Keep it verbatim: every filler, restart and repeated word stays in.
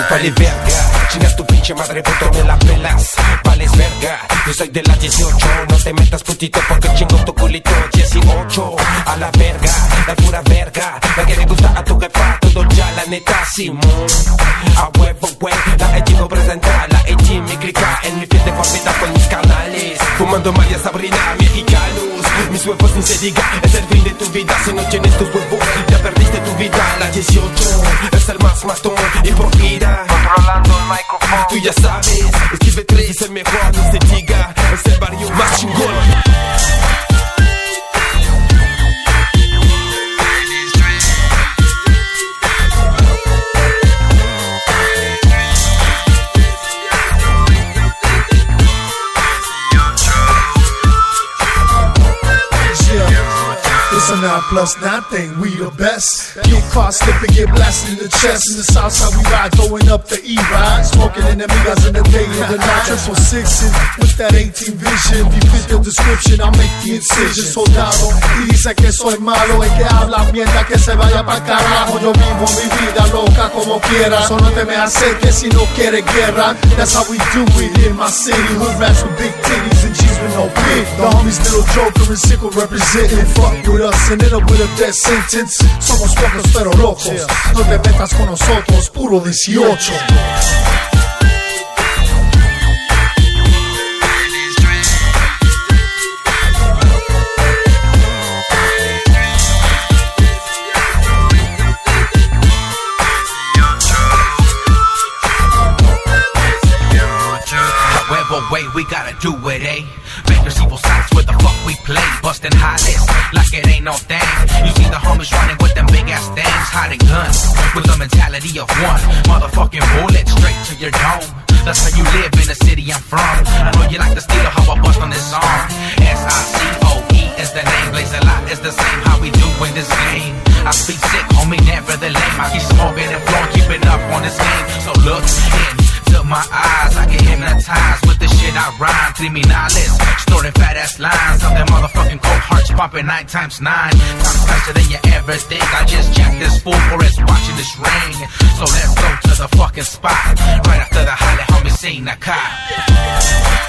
Vale verga, chingas tu pinche madre, puto, me la pelas. Vales verga, yo soy de las dieciocho. No te metas putito porque chingo tu culito. Dieciocho, a la verga, la pura verga. La que le gusta a tu jefa, todo ya la neta, Simón. A huevo, güey, la Ejigo presenta. La Eji me clica en mi piel de formita con mis canales. Fumando María Sabrina, mexicanos. Mis huevos ni se diga, es el fin de tu vida. Si no tienes tus huevos, ya perdiste tu vida. La dieciocho, es el más matón y por gira. Controlando el micrófono. Tú ya sabes, Esquive tres es el mejor, no se diga. Es el barrio más chingón. It's a nine plus nine thing, we the best. Get caught slipping, get blasted in the chest. In the south side we ride, going up the E-ride. Smoking enemigos in the day and the night. Triple sixes with that eighteen vision. If you fit the description, I'll make the incision. Soldado, y dice que soy malo. El que habla mierda que se vaya pa'l carajo. Yo vivo mi vida loca como quiera. Solo te me acerques si no quieres guerra. That's how we do it in my city. Hood rats with big titties and G's with no pig. The homies Little Joker and Sickle representing. Fuck with us. Ended up with a death sentence. Somos pocos pero locos. No te metas con nosotros, puro dieciocho. Way we gotta do it, eh? Bankers, evil sides, where the fuck we play? Bustin' highlights like it ain't no thing. You see the homies running with them big ass things, hiding guns with the mentality of one motherfucking bullet straight to your dome. That's how you live in the city I'm from. I know you like the steel, how I bust on this song. S I C O E is the name, Blaze a lot is the same. How we do in this game? I speak sick, homie, never the lame. I keep smoking and flowing, keeping up on this game. So look into my eyes, I get hypnotized with the shit I rhyme. Criminales, snorting fat ass lines of them motherfucking cold hearts pumping nine times nine. Times faster than you ever think. I just jacked this fool for it's watching this ring. So let's go to the fucking spot right after the holly homie sing the cop.